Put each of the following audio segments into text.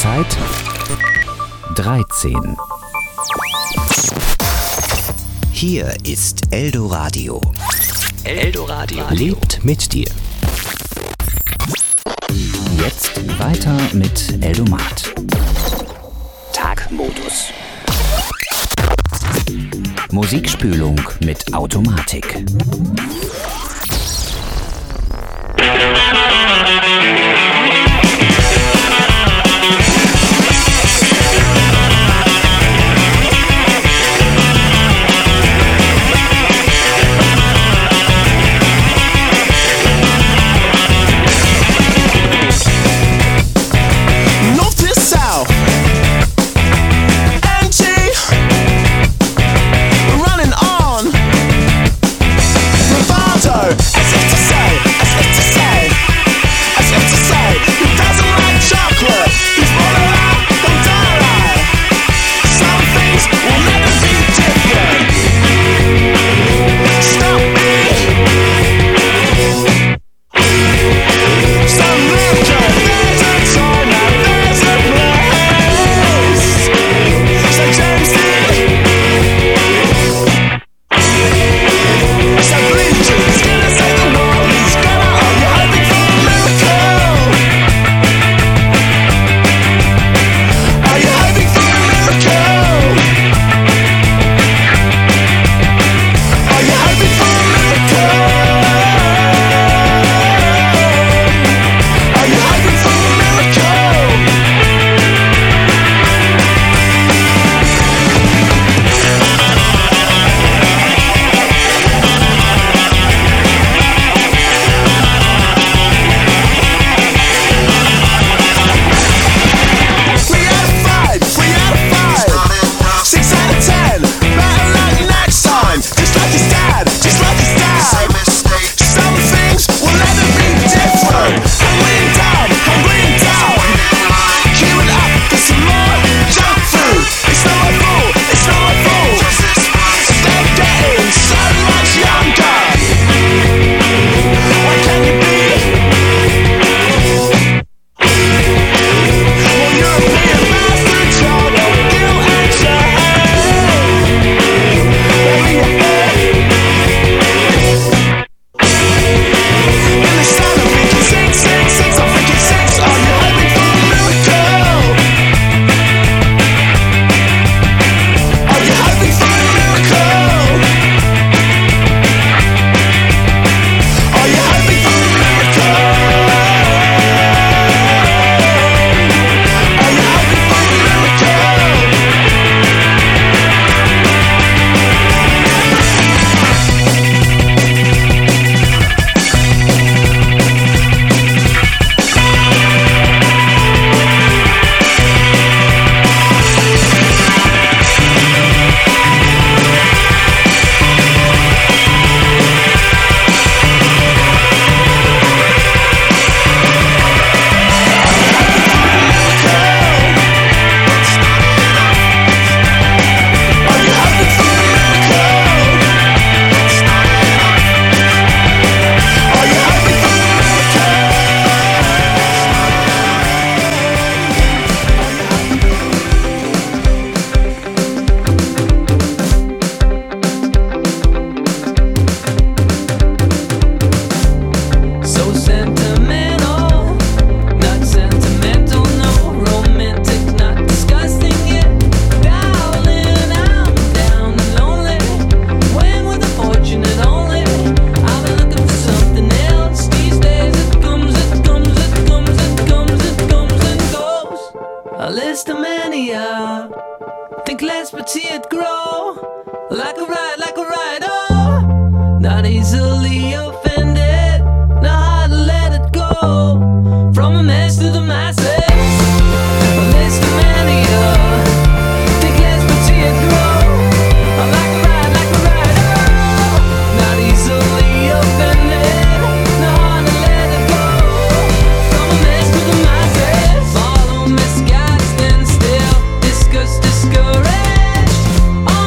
Uhrzeit 13. Hier ist Eldoradio. Eldoradio lebt mit dir. Jetzt weiter mit Eldomat. Tagmodus. Musikspülung mit Automatik. Discouraged.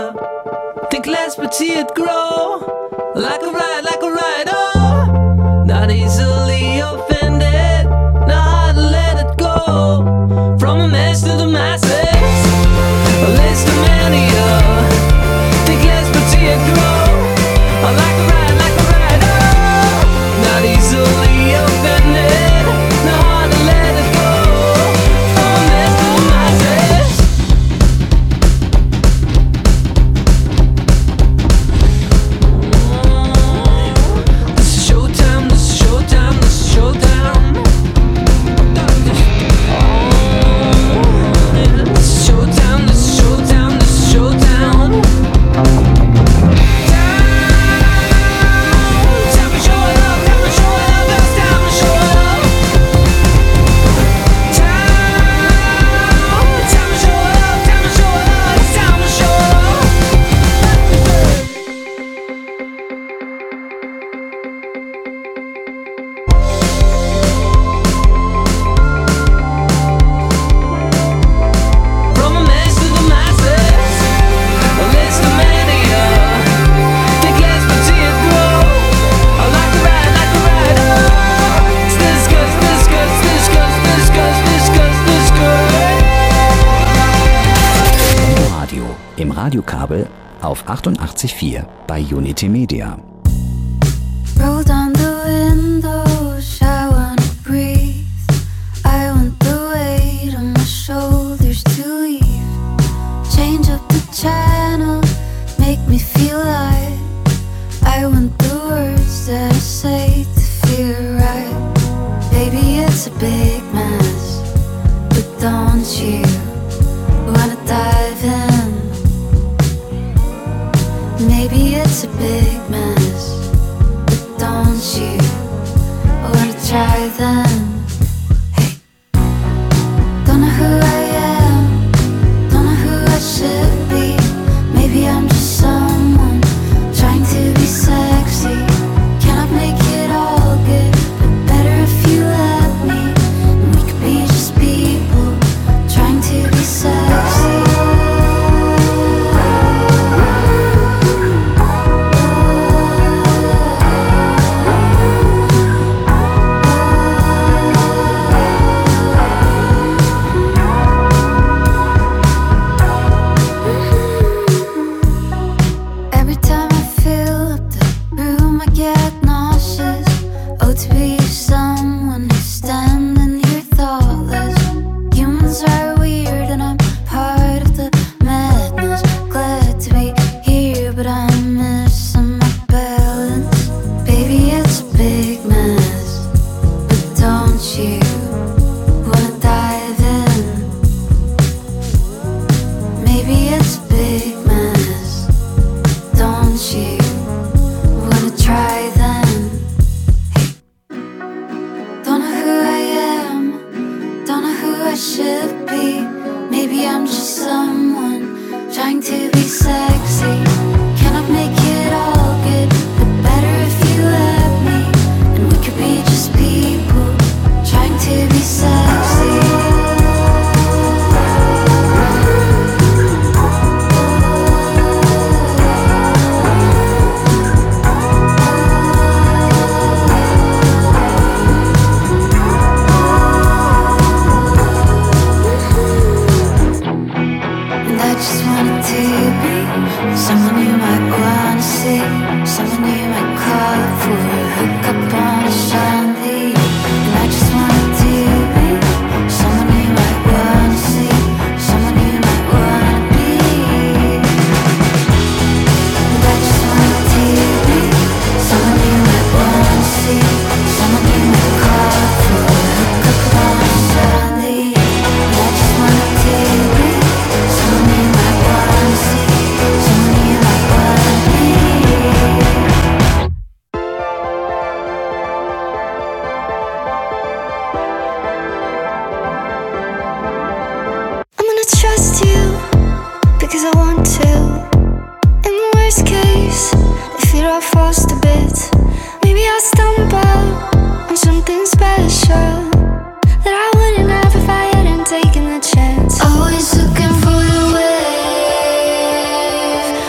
Think less but see it grow. Like a ride, oh. Not easily offended. Know how to let it go. From a mess to the masses. A list of many, think less but see it grow. Like a ride, oh. Not easily offended. Know how to let it go. From a mess to the masses. This is showtime, this is showtime, this is showtime. This is showtime, this is showtime, this is showtime. Time to show it up, time to show it up, it's time to show it up. Time to show it up, time to show it up, it's time to show it up. From a mess to the masses, a list of many, think less but see it grow. I like a ride, oh. It's this good, this good, this good, this good, this good, this good. Radio im Radiokabel auf 88.4 bei Unity Media. Roll down the windows, I wanna breathe. I want the weight on my shoulders to leave. Change up the channel, make me feel light. I want the words that I say to feel right. Baby, it's a big mess, but don't you wanna dive in? Maybe it's a big mess, but don't you wanna try then? Hey, don't know who I am, don't know who I should be. Maybe I'm just someone trying to be sexy. Cannot make it all good, but better if you let me. And we could be just people trying to be sexy. Every time I fill up the room, I get nauseous. Oh, to be someone who's standing here thoughtless. Humans are weird and I'm part of the madness. Glad to be here, but I'm missing my balance. Baby, it's a big mess, but don't you wanna dive in? Maybe it's a big mess, don't you wanna try then? Hey, don't know who I am, don't know who I should be. Maybe I'm just someone trying to be sexy. Cannot make it all good, but better if you let me. And we could be just people trying to be sexy. And I just wanted to be someone you might wanna see, someone you might call up for a hookup on a Sunday. And I just wanted to be someone you might wanna see, someone you might wanna be. And I just wanted to be someone you might wanna see, someone you might call up for a hookup on a Sunday. And I just wanted to be someone you might wanna see, someone you might wanna be. I'm gonna trust you because I want to. In the worst case, if it all falls to bits, maybe I'll stumble on something special that I wouldn't have if I hadn't taken the chance. Always looking for the wave.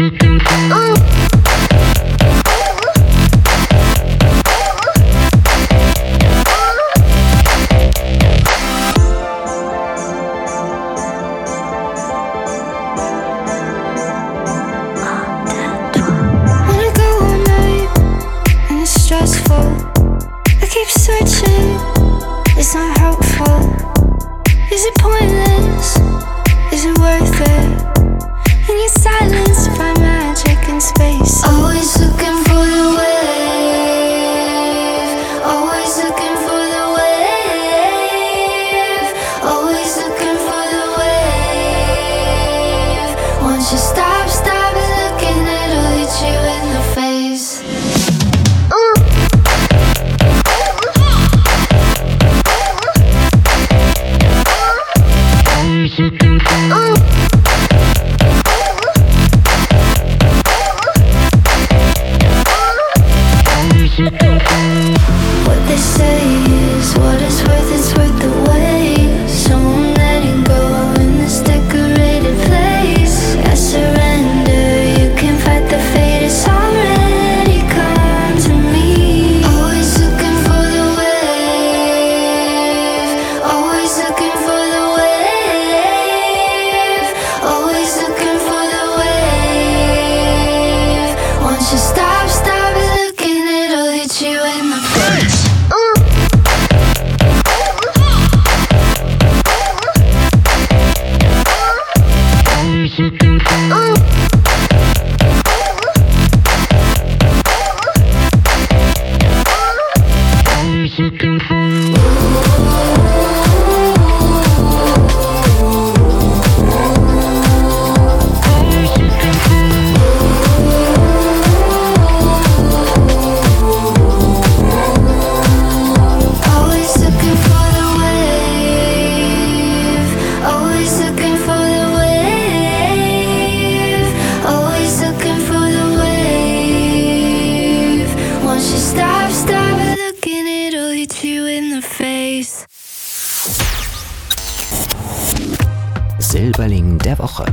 Silberling der Woche.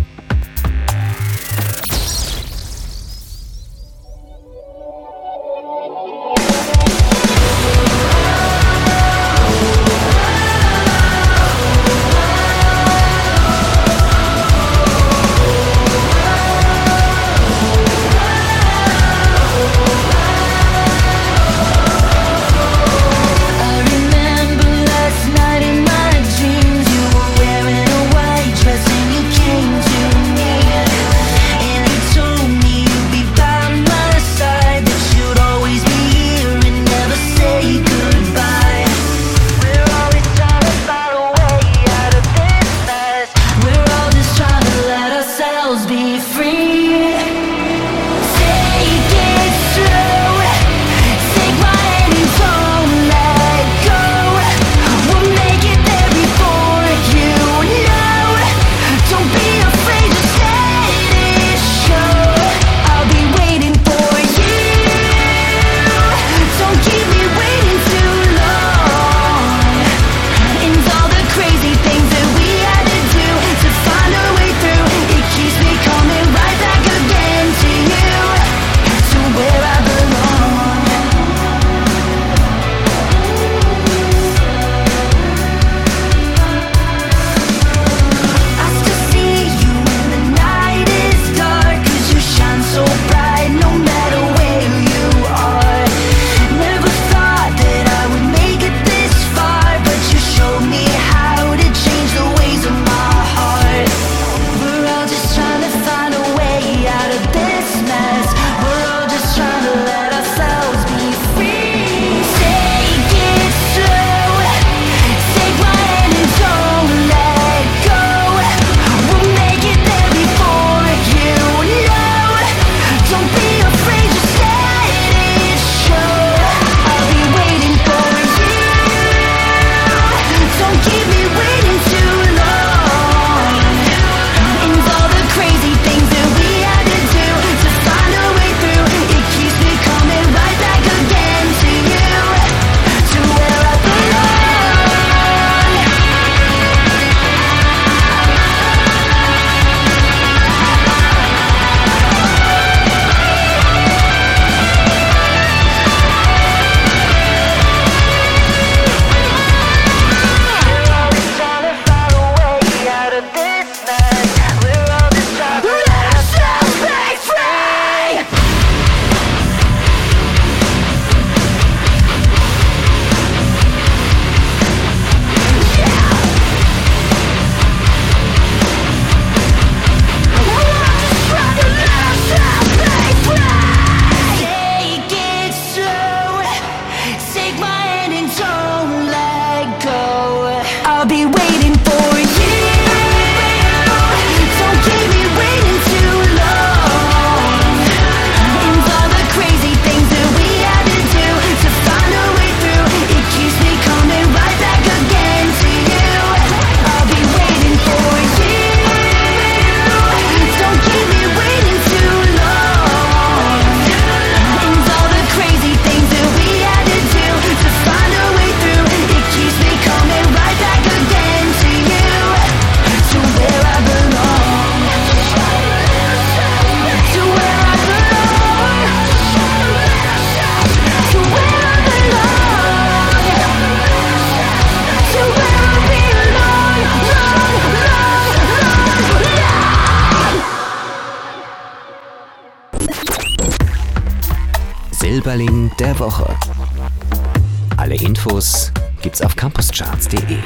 Last night in my dreams, you were wearing a white dress and you came to Liebling der Woche. Alle Infos gibt's auf campuscharts.de.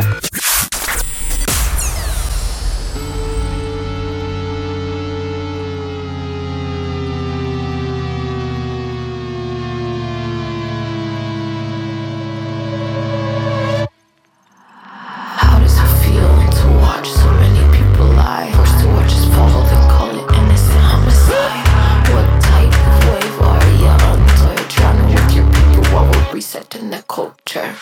Setting the culture.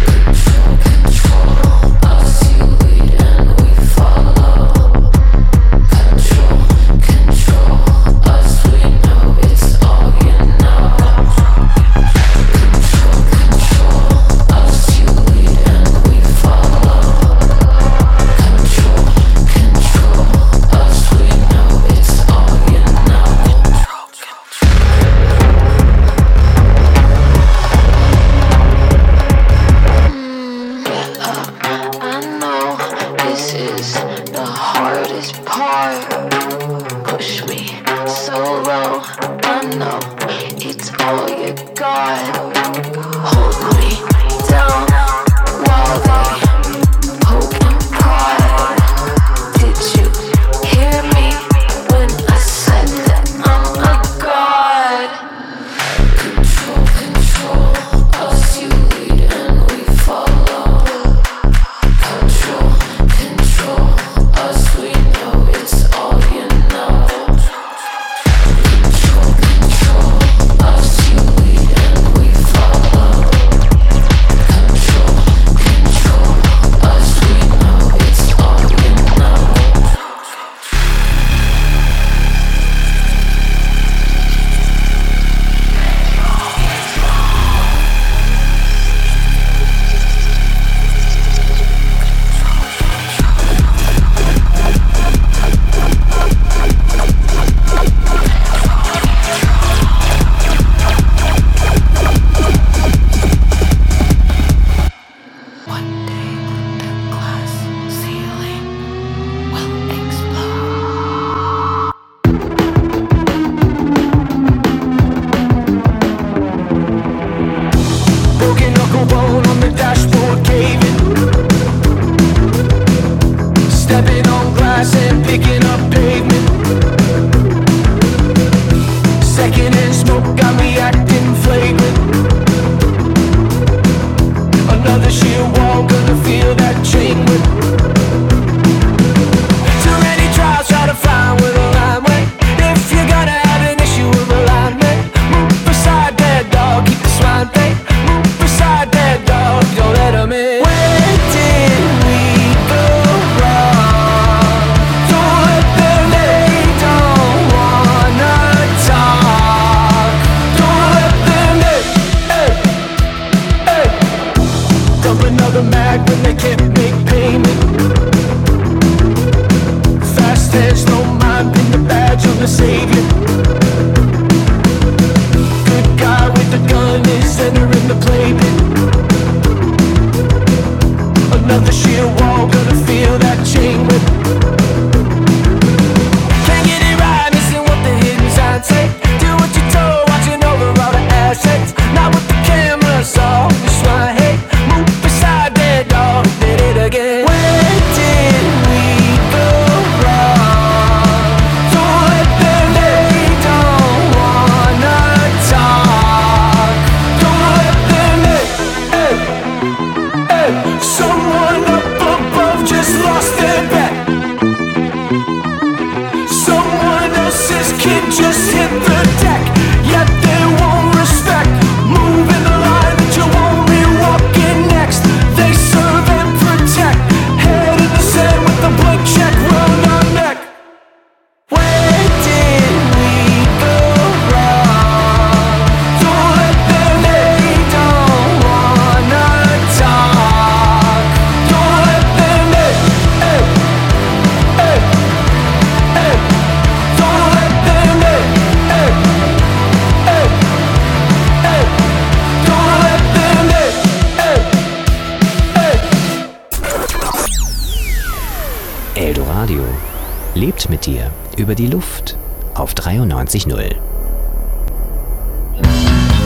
Eldoradio lebt mit dir über die Luft auf 93.0.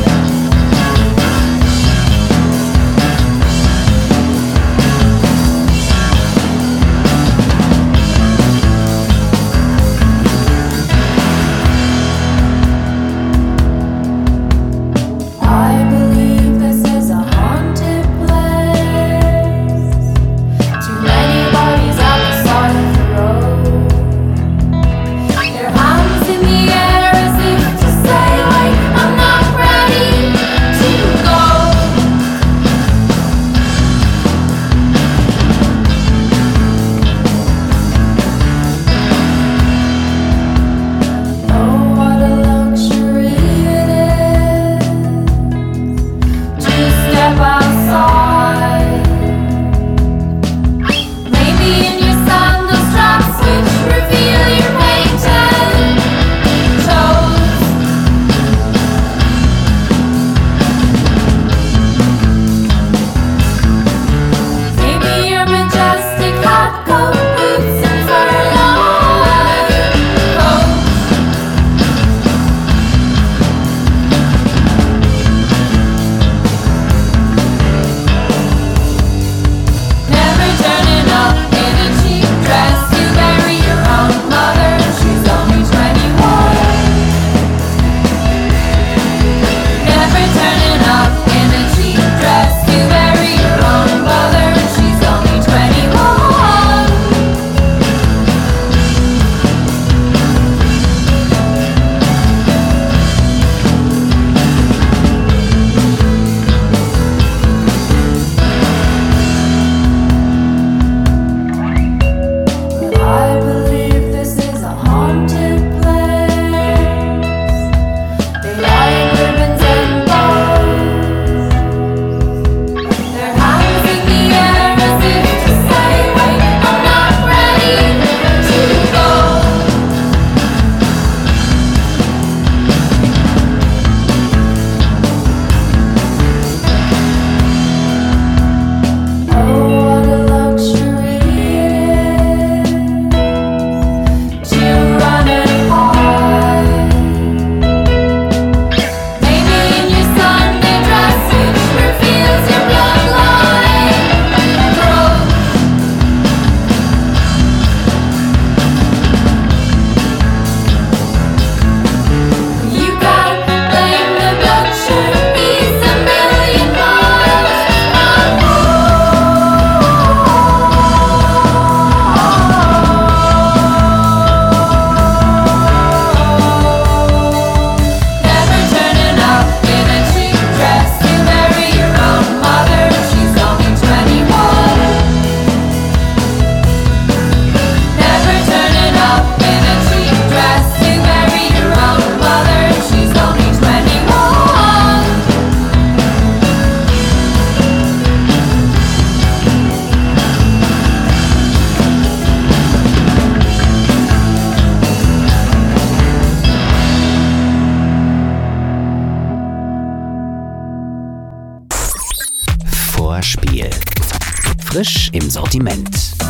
Frisch im Sortiment.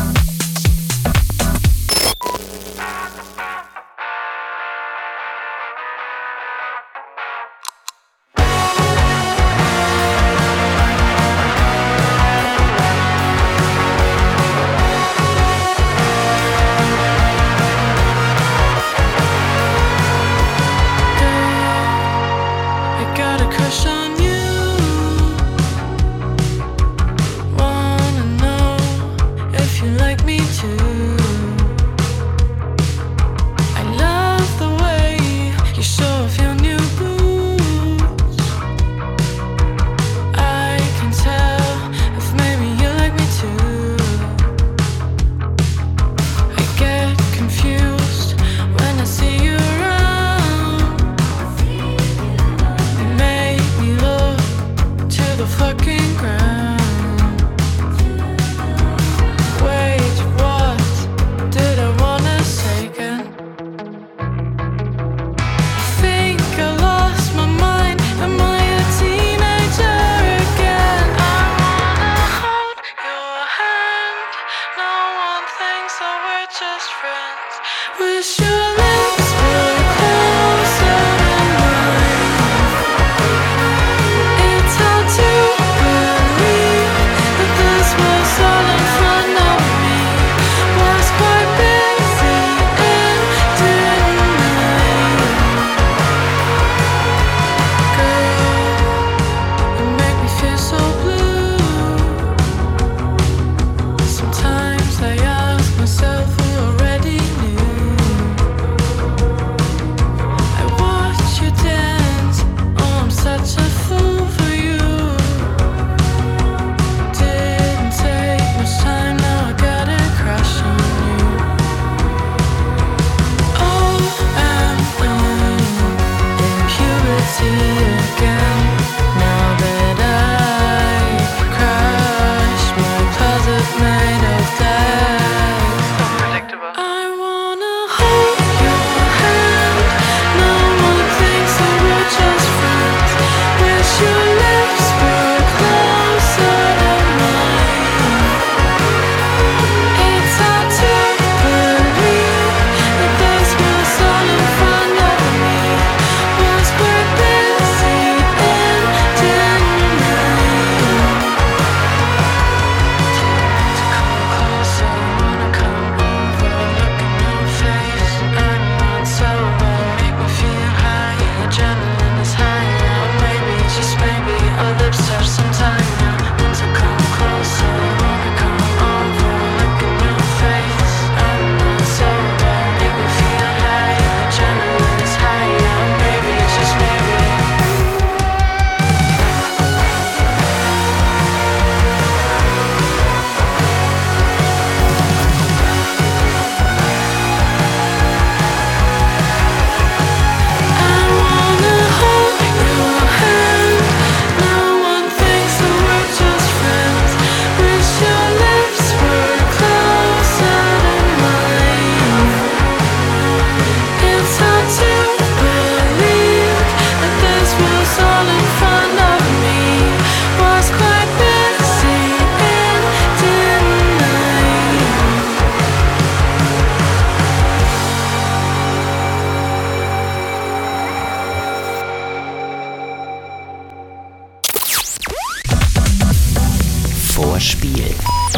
Vorspiel.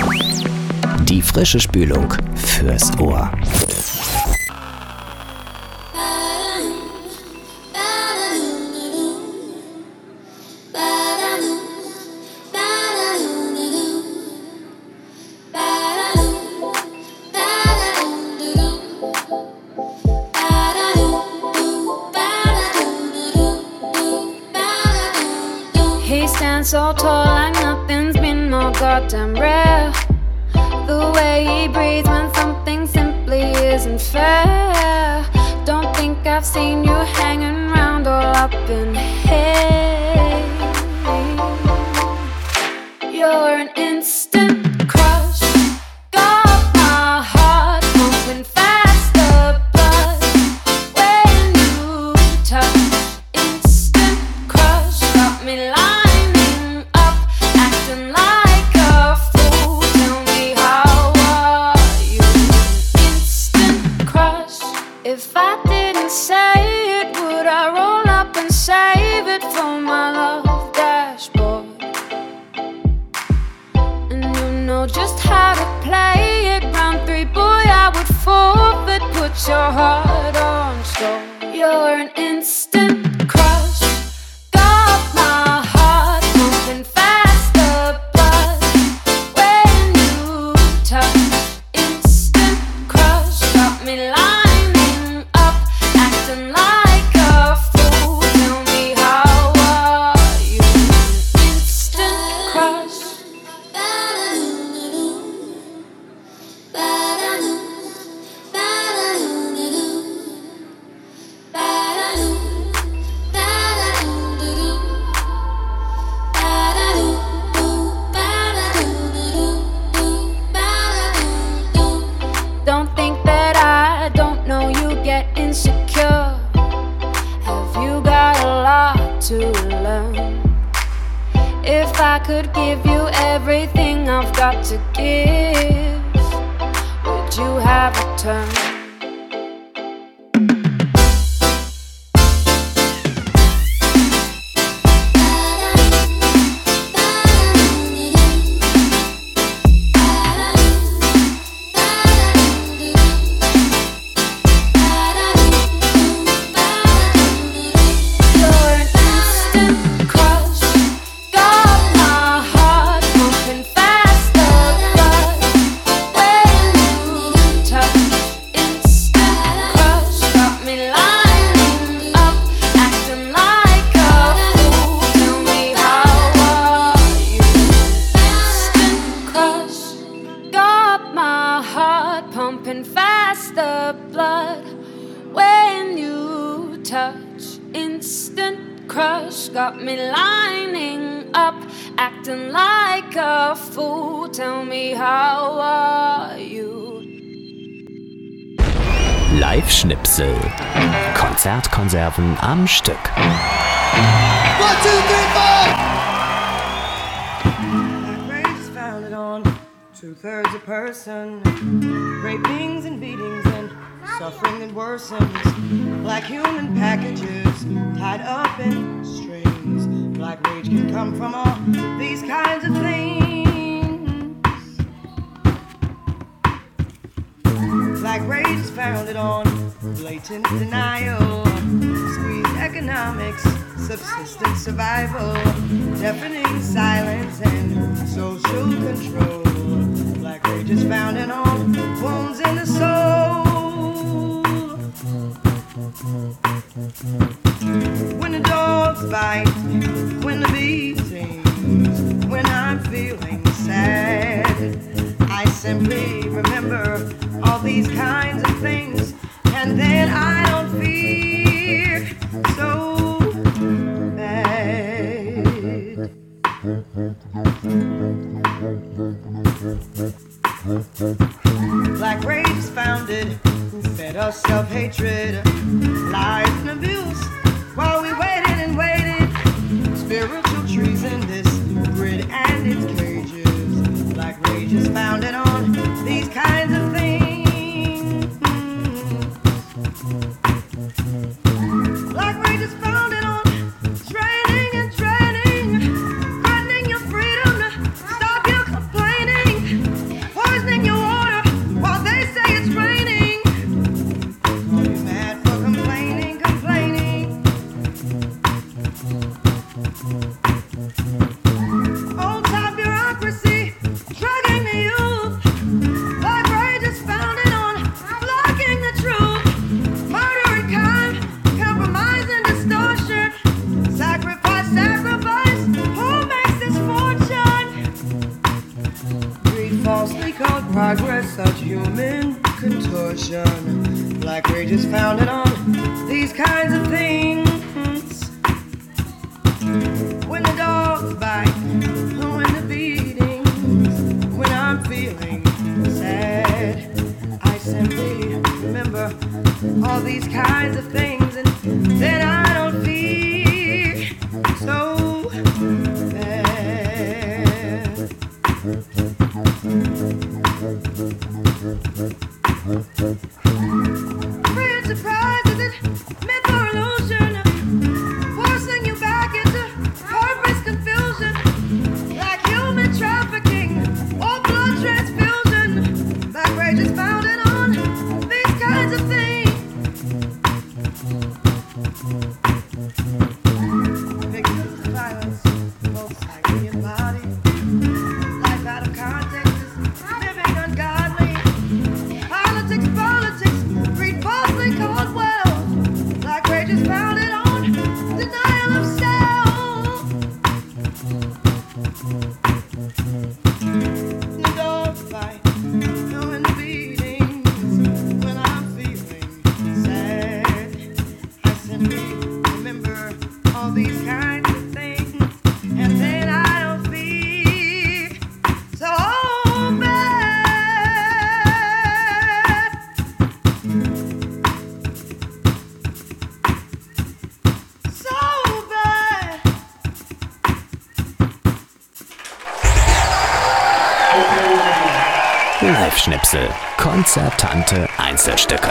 Die frische Spülung fürs Ohr. He stands so tall like nothing's been more goddamn rare. The way he breathes when something simply isn't fair. Don't think I've seen you hanging around all up in here. You're an instant crush. Got my heart pumping faster, but when you touch, instant crush. Got me lining up, acting like a fool. place your heart on store. You're an instant crush. Got my heart pumping faster, blood when you touch. Instant crush. Got me lining up, acting like a fool. Tell me, how are you? Instant crush. Don't think that I don't know you get insecure. Have you got a lot to learn? If I could give you everything I've got to give, would you have a turn? Pumping faster, blood when you touch. Instant crush got me lining up, acting like a fool. Tell me, how are you? Live-Schnipsel. Konzertkonserven am Stück. 1, 2, 3, 4! Race founded on 2/3 a person. Rapings and beatings and suffering that worsens. Like human packages tied up in strings. Black rage can come from all these kinds of things. Black rage is founded on blatant denial, squeezed economics, subsistence survival, deafening silence and social control. Black rage is founded on wounds in the soul. When the dogs bite, when the beatings, when I'm feeling sad, I simply remember all these kinds of things, and then I don't feel so bad. Black rage is founded, who fed us self-hatred, lies and abuse, while we waited and waited. Spiritual treason, this grid and its cages. Black rage is founded on these kinds of things. Black rage is founded on training and training, threatening your freedom to stop you complaining, poisoning your water while they say it's raining. Call you mad for complaining, complaining. Old-time bureaucracy drugging the youth. Black rage is founded on blocking the truth. Murder and crime, compromise and distortion. Sacrifice, sacrifice, who makes this fortune? Greed falsely called progress, such human contortion. Black rage is founded on these kinds of things. When the dogs bite, when the beatings, when I'm feeling sad, I simply remember all these kinds of things, and then I don't feel so bad. Free and surprised, is it myth or illusion? Forcing you back into purpose confusion, like human trafficking or blood transfusion. Black rage is founded on these kinds of things. Ohrschnipsel, konzertante Einzelstücke.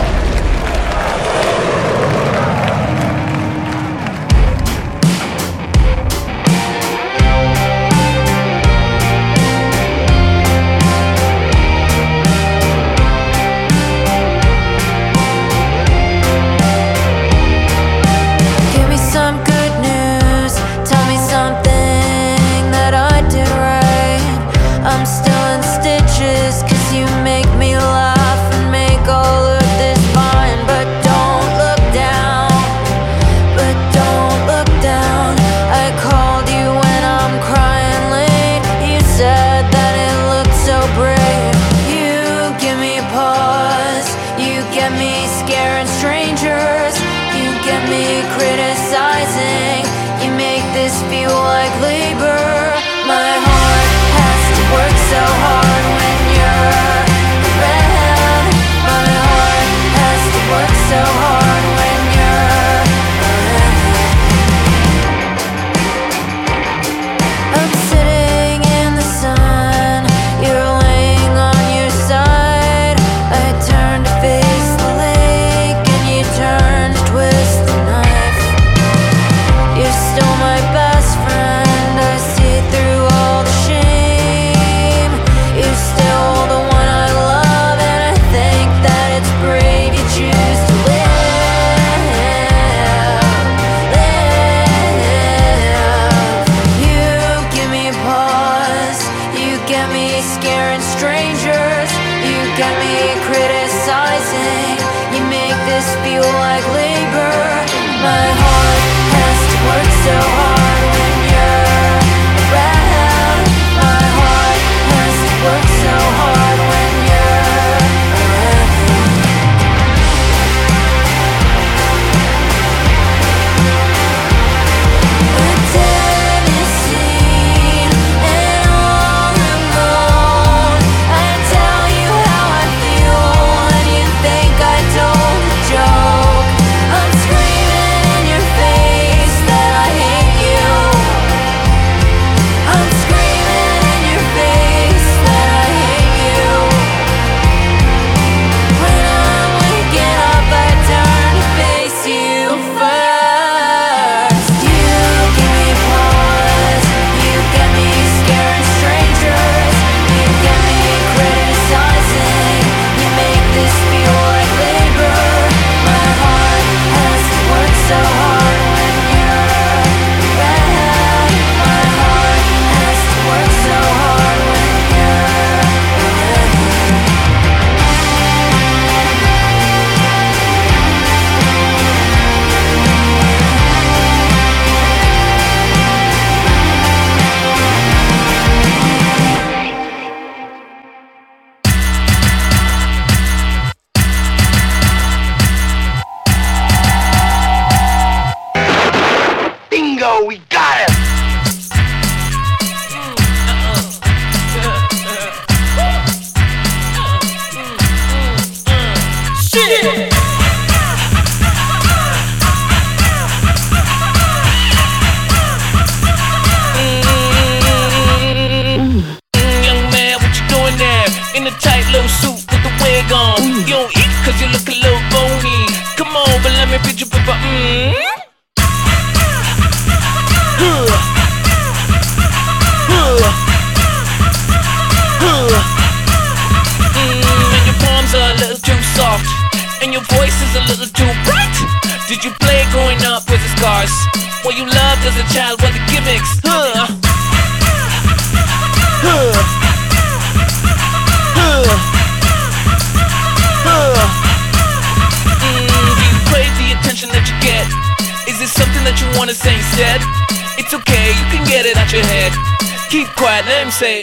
Say it.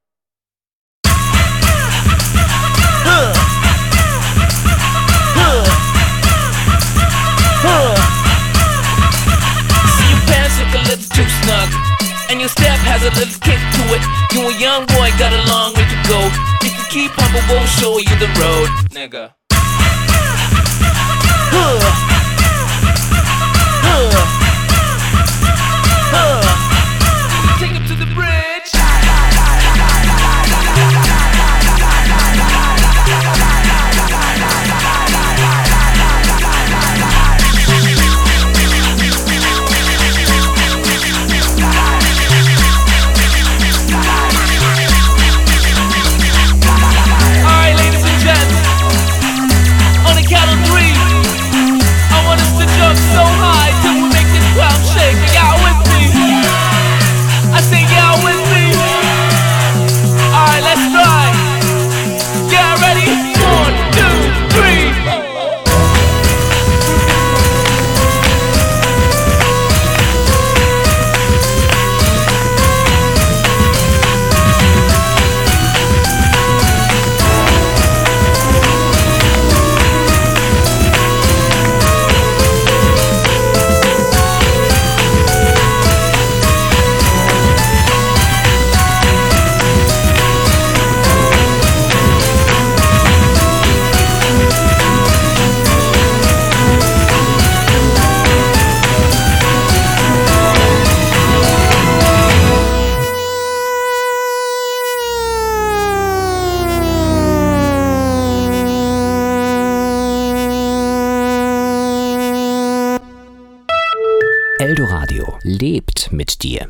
See your pants look a little too snug, and your step has a little kick to it. You a young boy, got a long way to go. If you keep humble, won't show you the road, nigga. Take him to the bridge. mit dir.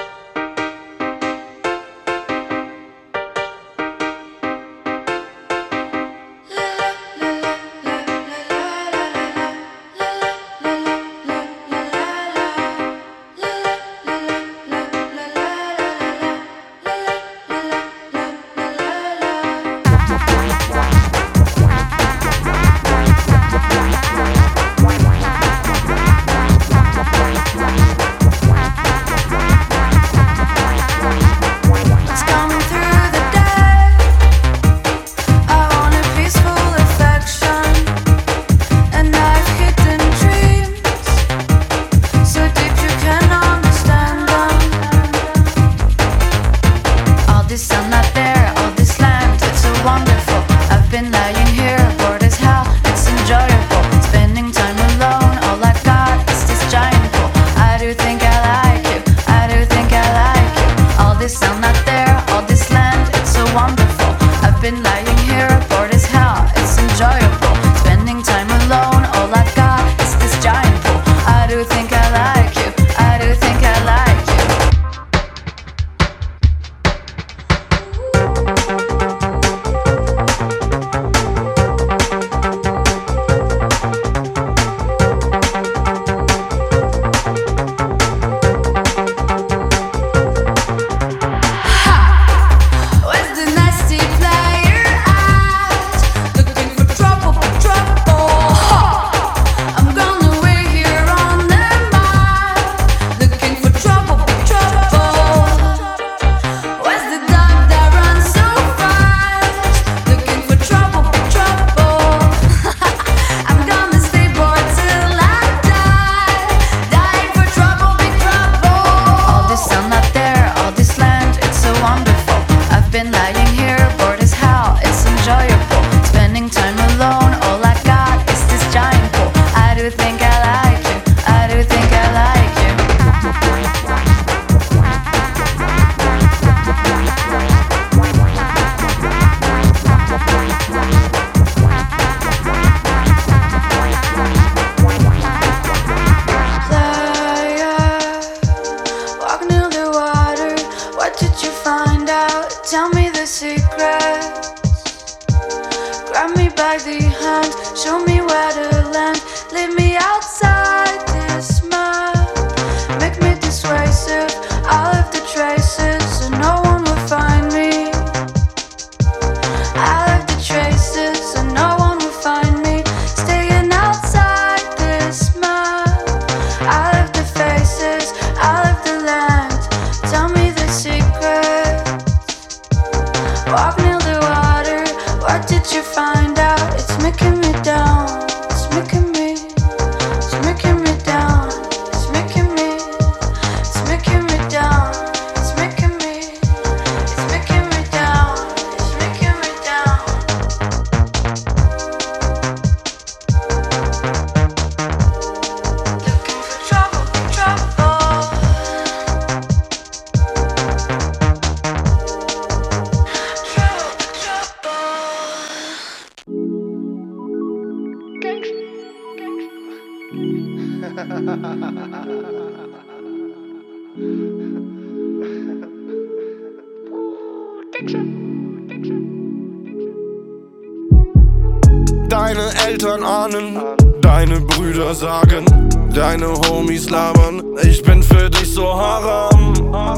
Deine Eltern ahnen, deine Brüder sagen, deine Homies labern, ich bin für dich so haram.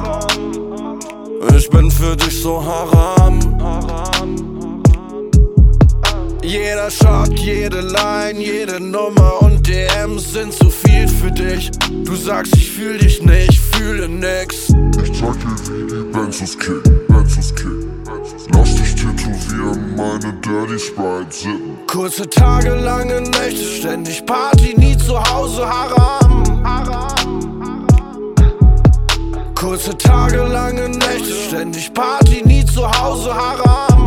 Ich bin für dich so haram. Jeder Shot, jede Line, jede Nummer und DMs sind zu viel für dich. Du sagst, ich fühl dich nicht, fühle nix. Ich zeig dir, wie die Benzos kicken, Benzos kicken. Lass dich tätowieren, meine Dirty Sprite sippen. Kurze Tage, lange Nächte, ständig Party, nie zu Hause, haram. Kurze Tage, lange Nächte, ständig Party, nie zu Hause, haram.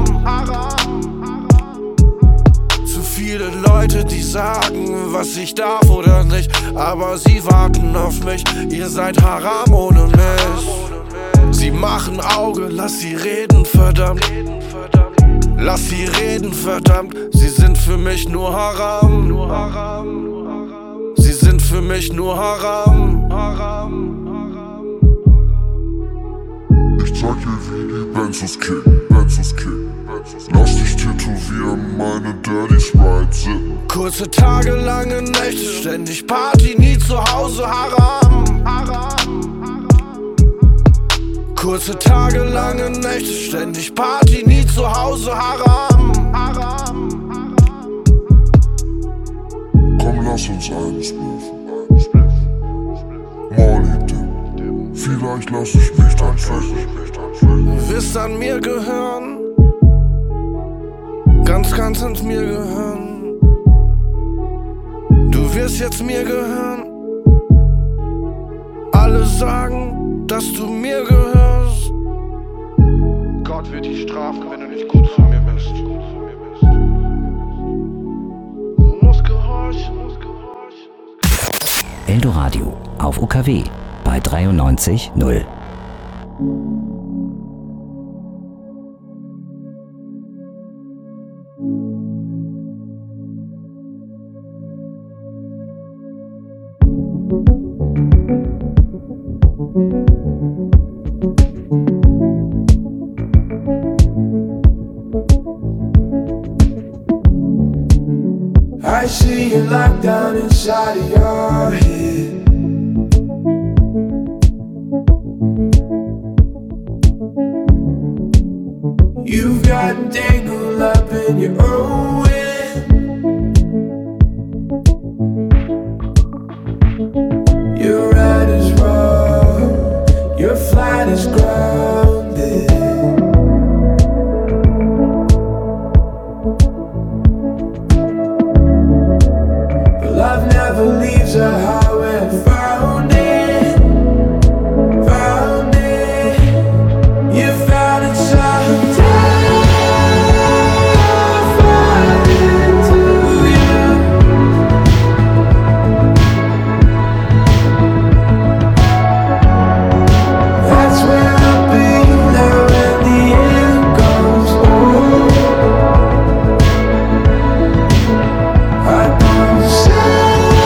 Zu viele Leute, die sagen, was ich darf oder nicht, aber sie warten auf mich, ihr seid haram ohne mich. Sie machen Auge, lass sie reden, verdammt. Lass sie reden, verdammt. Sie sind für mich nur haram. Sie sind für mich nur haram. Ich zeig dir, wie die Benzos kicken, Benzos kicken. Lass dich tätowieren, meine Dirty Sprite sippen. Kurze Tage, lange Nächte, ständig Party, nie zu Hause, Haram. Kurze Tage, lange Nächte, ständig Party, nie zu Hause, Haram. Komm, lass uns einen spliffen. Molly Dip, vielleicht lass ich mich dann ficken. Du wirst an mir gehören, ganz, ganz an mir gehören. Du wirst jetzt mir gehören. Alle sagen, dass du mir gehörst. Gott wird dich strafen, wenn du nicht gut zu mir bist. Du musst gehorchen. Eldoradio auf UKW bei 93.0. I see you locked down inside of your head. You've gotten tangled up in your own wind. Your ride is wrong, your flight is grounded. Love never leaves her how it found it, found it. You found it sometime, found it to you. That's where I'll be now when the end goes. Oh, I don't say.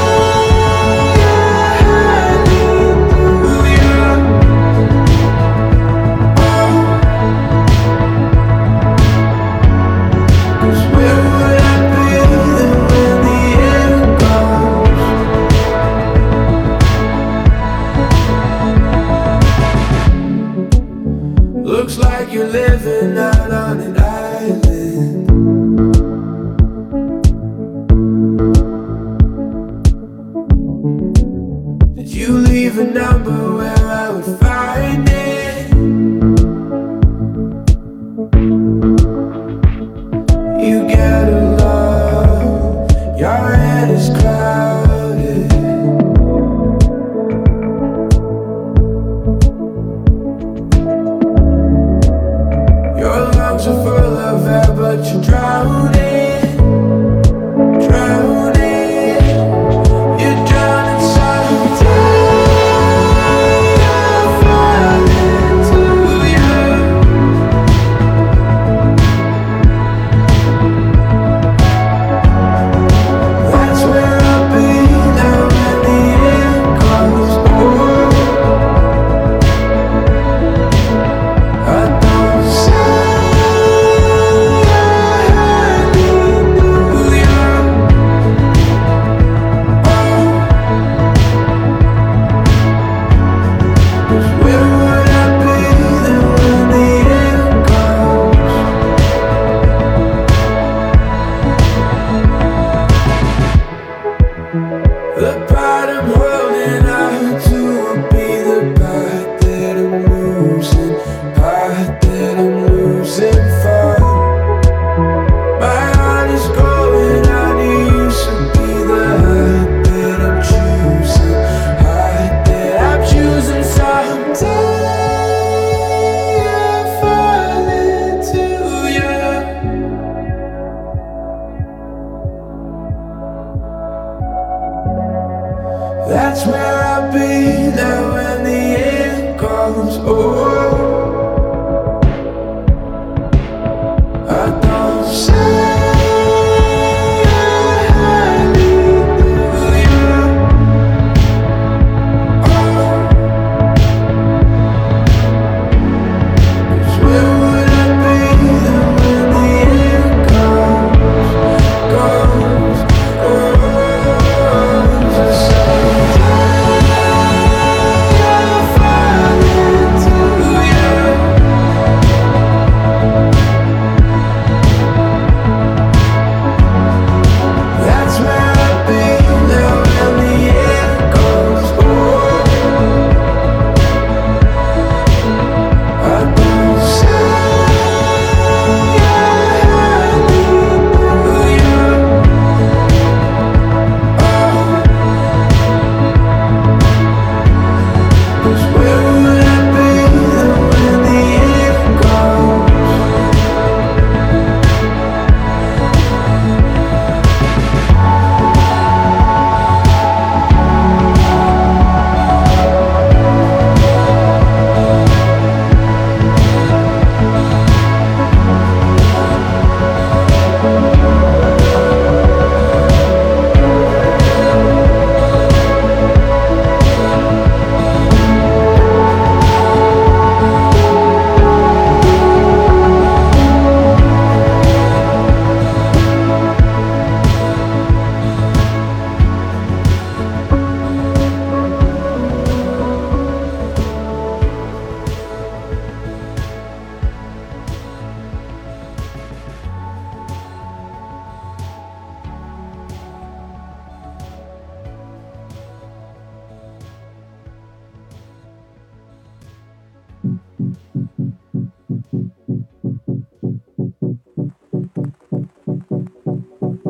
Looks like you're living out on an island. Did you leave a number where I would find it? You get along, your head is clouded. Your lungs are full of air, but you're drowning, drowning. You're drowning sometime, falling to you. That's where I'll be now when the end comes. Oh, I don't say I need you. Where would I be then when the end comes? The part I'm holding out to will be the part that I'm losing, part that I'm losing for. My heart is going out to you, so be the heart that I'm choosing, heart that I'm choosing. Someday I'll fall into you. That's where I'll be now when the end comes. Oh, I don't say I need you. Oh,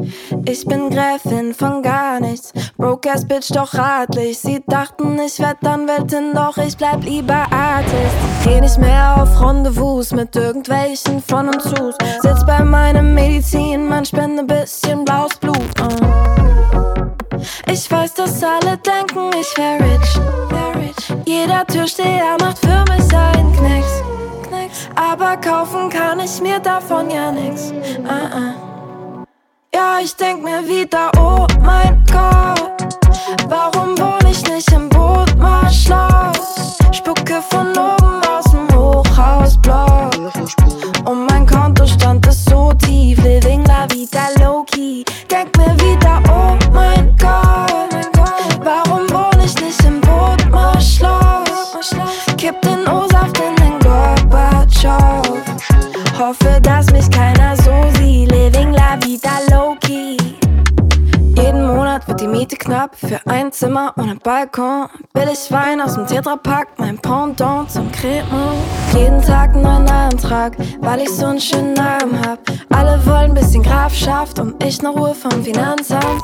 Ich bin Gräfin von gar nichts, broke-ass Bitch, doch ratlich. Sie dachten, ich werd Anwältin, doch ich bleib lieber Artist. Geh nicht mehr auf Rendezvous mit irgendwelchen von und zus. Sitz bei meinem Medizin, man spende bisschen blaues Blut. Ich weiß, dass alle denken, ich wär rich. Jeder Türsteher macht für mich einen Knicks. Aber kaufen kann ich mir davon ja nix. Ja, ich denk mir wieder, oh mein Gott, warum wohn ich nicht im Bootmarschloss? Spucke von oben aus dem Hochhausblock und mein Kontostand ist so tief, living la vida low-key. Denk mir wieder, oh mein Gott, warum wohn ich nicht im Bootmarschloss? Kipp den O-Saft in den Gorbatschow. Hoffe, dass mich keiner so sieht, living la vida low-key. Jeden Monat wird die Miete knapp für ein Zimmer ohne Balkon. Billig Wein aus dem Tetrapack, mein Pendant zum Cremant. Jeden Tag einen neuen Antrag, weil ich so einen schönen Namen hab. Alle wollen bisschen Grafschaft und ich noch Ruhe vom Finanzamt.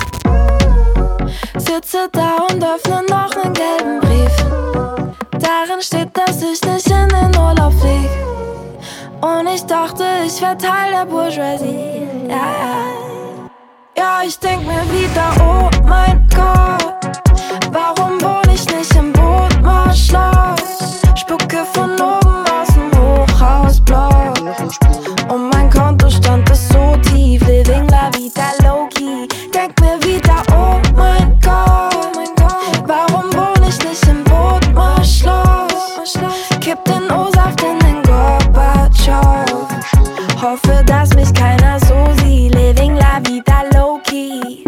Sitze da und öffne noch einen gelben Brief. Darin steht, dass ich nicht in den Urlaub flieg. Und ich dachte, ich wär Teil der Bourgeoisie. Ja, ich denk mir wieder, oh mein Gott, warum wohn ich nicht im Bootmarschloss? Spucke von oben aus dem Hochhausblock und mein Kontostand ist so tief, living la vida low-key. Denk mir wieder, oh mein Gott, warum wohn ich nicht im Bootmarschloss? Kipp den O-Saft in den Gorbatschow. Hoffe, dass mich keiner so sieht, living la vida low-key.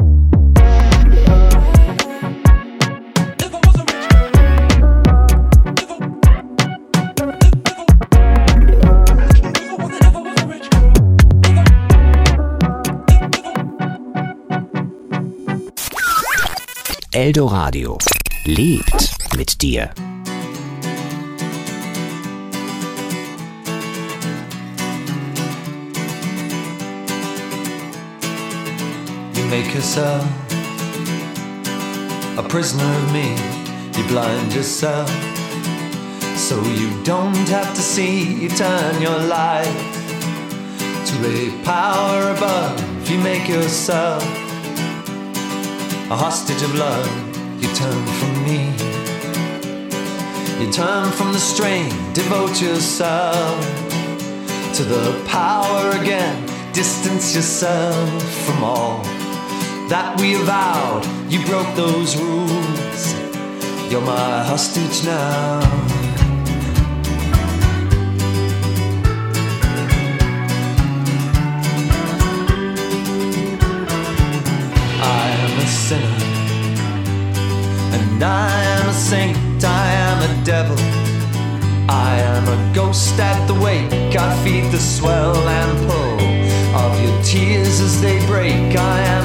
Eldoradio lebt mit dir. You make yourself a prisoner of me. You blind yourself so you don't have to see. You turn your life to a power above. You make yourself a hostage of love. You turn from me. You turn from the strain. Devote yourself to the power again. Distance yourself from all that we vowed. You broke those rules. You're my hostage now. I am a sinner and I am a saint. I am a devil. I am a ghost at the wake. I feed the swell and pull of your tears as they break. I am